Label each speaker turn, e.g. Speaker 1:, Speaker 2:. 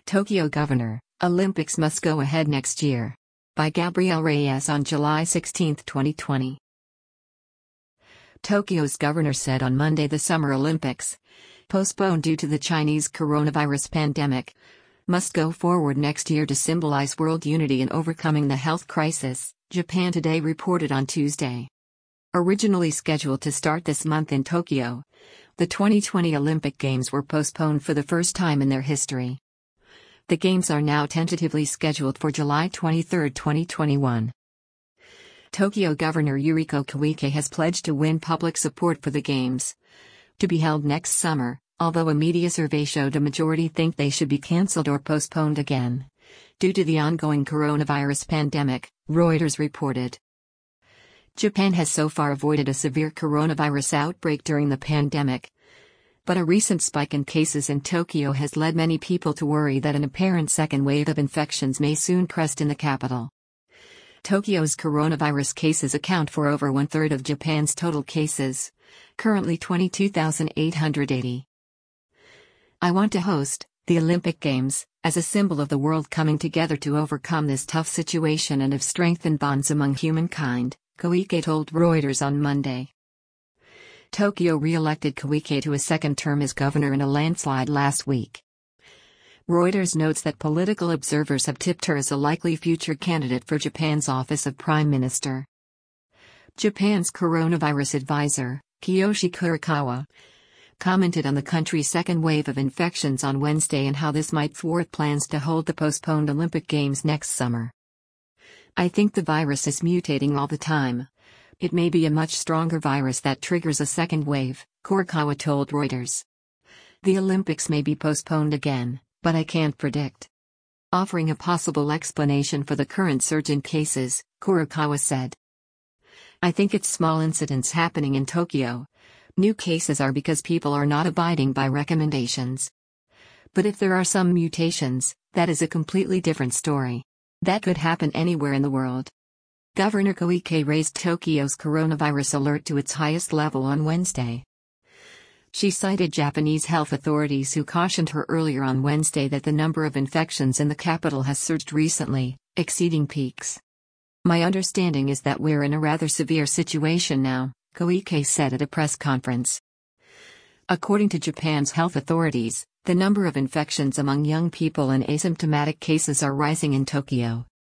Speaker 1: Tokyo Governor, Olympics must go ahead next year. By Gabriel Reyes on July 16, 2020. Tokyo's governor said on Monday the Summer Olympics, postponed due to the Chinese coronavirus pandemic, must go forward next year to symbolize world unity in overcoming the health crisis, Japan Today reported on Tuesday. Originally scheduled to start this month in Tokyo, the 2020 Olympic Games were postponed for the first time in their history. The Games are now tentatively scheduled for July 23, 2021. Tokyo Governor Yuriko Koike has pledged to win public support for the Games, to be held next summer, although a media survey showed a majority think they should be cancelled or postponed again, due to the ongoing coronavirus pandemic, Reuters reported. Japan has so far avoided a severe coronavirus outbreak during the pandemic, but a recent spike in cases in Tokyo has led many people to worry that an apparent second wave of infections may soon crest in the capital. Tokyo's coronavirus cases account for over one-third of Japan's total cases, currently 22,880. I want to host the Olympic Games as a symbol of the world coming together to overcome this tough situation and of strengthened bonds among humankind, Koike told Reuters on Monday. Tokyo re-elected Koike to a second term as governor in a landslide last week. Reuters notes that political observers have tipped her as a likely future candidate for Japan's office of prime minister. Japan's coronavirus advisor, Kiyoshi Kurokawa, commented on the country's second wave of infections on Wednesday and how this might thwart plans to hold the postponed Olympic Games next summer. I think the virus is mutating all the time. It may be a much stronger virus that triggers a second wave, Kurokawa told Reuters. The Olympics may be postponed again, but I can't predict. Offering a possible explanation for the current surge in cases, Kurokawa said. I think it's small incidents happening in Tokyo. New cases are because people are not abiding by recommendations. But if there are some mutations, that is a completely different story. That could happen anywhere in the world. Governor Koike raised Tokyo's coronavirus alert to its highest level on Wednesday. She cited Japanese health authorities who cautioned her earlier on Wednesday that the number of infections in the capital has surged recently, exceeding peaks. My understanding is that we're in a rather severe situation now, Koike said at a press conference. According to Japan's health authorities, the number of infections among young people and asymptomatic cases are rising in Tokyo,